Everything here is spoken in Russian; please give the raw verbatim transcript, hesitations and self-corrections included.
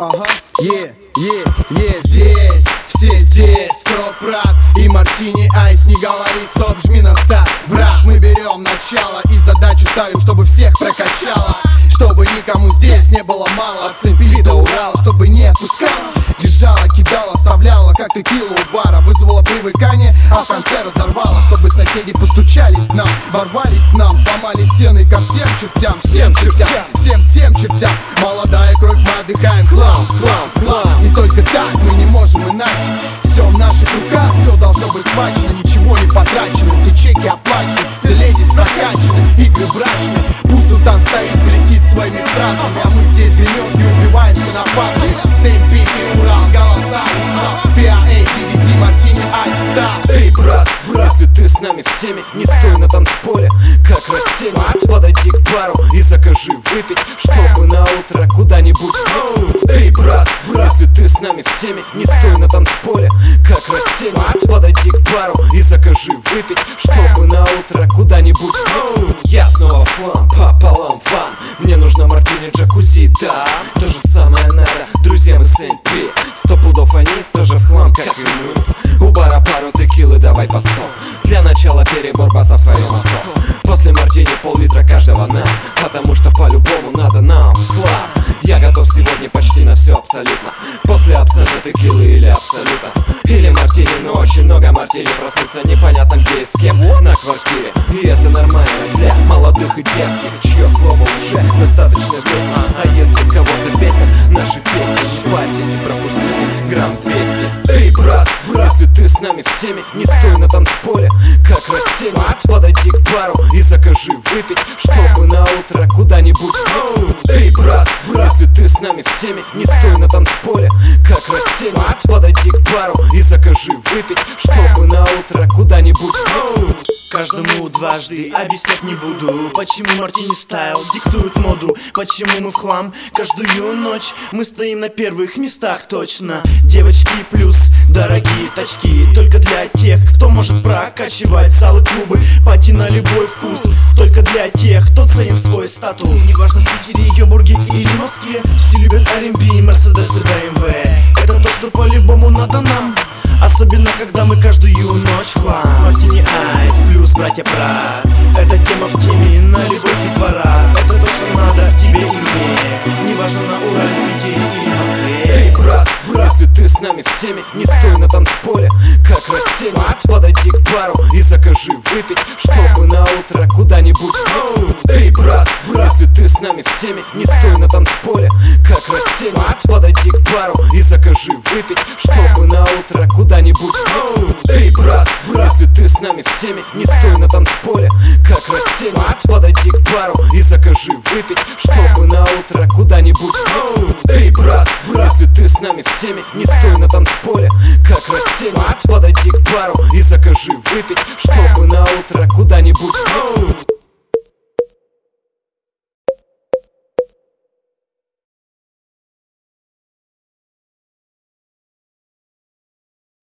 Ага, е, е, е, здесь, все здесь, Крок, брат, и Мартини Айс. Не говори, стоп, жми на старт, брат. Мы берем начало и задачу ставим, чтобы всех прокачало, чтобы никому здесь не было мало. От цепи до Урала, чтобы не отпускала, держала, кидала, оставляла, как текилу у бара. Вызвала привыкание, а в конце разорвала, чтобы соседи постучались к нам, ворвались к нам, сломали стены ко всем чертям, всем чертям, всем, всем чертям. Молодая кровь, мы отдыхаем, хлам, хлам, хлам. И только так мы не можем иначе. Все в наших руках, все должно быть схвачено, ничего не потрачено, все чеки оплачены, все леди прокачаны, игры брачные. Пусть он там стоит, блестит своими стразами, а мы здесь гремем и убиваемся на пасе. Сэм Пи и Урал, голоса устав, Пи А Эй, Ди Ди Ди, Мартини Айс, став. Эй, брат, если ты с нами в теме, не стой на танцполе, как растение. Подойди к бару и закажи выпить, чтобы на утро куда-нибудь выкнуть. Эй, брат, если ты с нами в теме, не стой на танцполе, как растение. Подойди к бару и закажи выпить, чтобы на утро куда-нибудь выкнуть. Я снова в хлам, пополам фан. Мне нужна мартини, джакузи, да. То же самое надо друзьям из Сэм Пи. Сто пудов они тоже в хлам, как и мы. У бара пару текилы, давай по сто. Для начала перебор баса в твоем авто. После мартини пол-литра каждого нам, потому что по-любому надо нам в хлам. Я готов сегодня почти на все абсолютно. После абсента текилы или абсолюта, или мартини, но очень много мартини. Проснуться непонятно где и с кем на квартире. И это нормально для молодых и дерзких, чье слово уже достаточно весит. А если кого-то бесит наши песни, не парьтесь и пропустите грамм двести. Эй, брат, если ты с нами в теме, не стой на танцполе, как растение. Подойди к бару и закажи выпить, чтобы на утро куда-нибудь выкнуть. Эй, брат, если ты с нами в теме, не стой на танцполе, как растение. Подойди к бару и закажи выпить, чтобы на утро куда-нибудь выкнуть. Каждому дважды объяснять не буду, почему мартини стайл диктует моду, почему мы в хлам каждую ночь. Мы стоим на первых местах точно. Девочки плюс дорогие тачки, только для тех, кто может прокачивать залы, клубы, пати на любой вкус. Только для тех, кто ценит свой статус. Неважно, в Питере, Йобурге или Москве, все любят Ар энд Би, Мерседес и Бэ Эм Вэ. Это то, что по-любому надо нам, особенно когда мы каждую ночь хлам. Мартини Айс плюс братья брат, это тема в теме на любой хит-парад. Это то, что надо тебе и мне, неважно на Урале, в Питере или Москве. Эй, брат, если ты с нами в теме, не стой на танцполе, как растение. Подойди к бару и закажи выпить, чтобы на утро куда-нибудь выкнуть. Эй, брат, если ты с нами в теме, не стой на танцполе, как растение. Подойди к бару и закажи выпить, чтобы на утро куда-нибудь выкнуть. Эй, брат, если ты с нами в теме, не стой на танцполе, как растение. Подойди к бару и закажи выпить, чтобы на утро куда-нибудь выкнуть. Эй, брат, если ты с нами в теме, не стой на танцполе, как растение. Подойди к бару и закажи выпить, чтобы на утро куда-нибудь выкнуть.